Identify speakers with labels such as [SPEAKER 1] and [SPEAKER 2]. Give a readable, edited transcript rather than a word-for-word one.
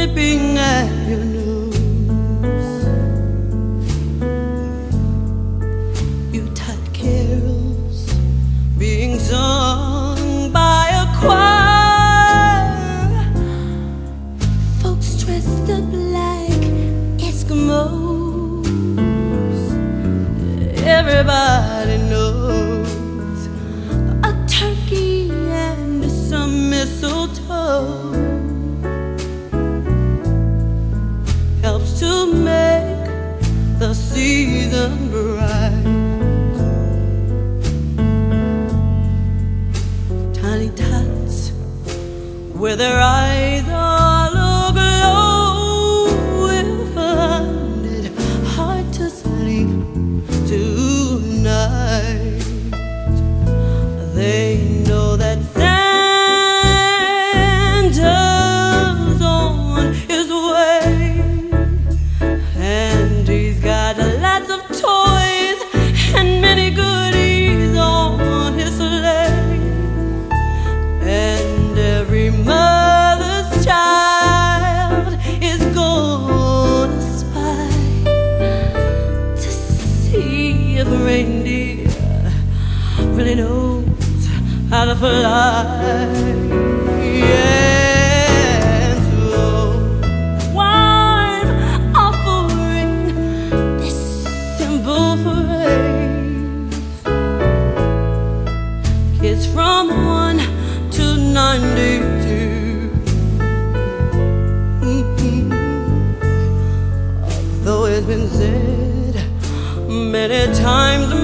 [SPEAKER 1] nipping at your nose. Yuletide carols being sung by a choir, folks dressed up like Eskimos. Everybody knows a turkey and some mistletoe helps to make the season bright. Tiny tots with their eyes all aglow will find it hard to sleep tonight. They know that Santa's on his way, and he's got lots of toys and many goodies on his sleigh. And every mother's child is gonna spy to see if reindeer really knows how to fly. Yeah, so I'm offering this simple phrase: kids from 1 to 92. Though it's been said many times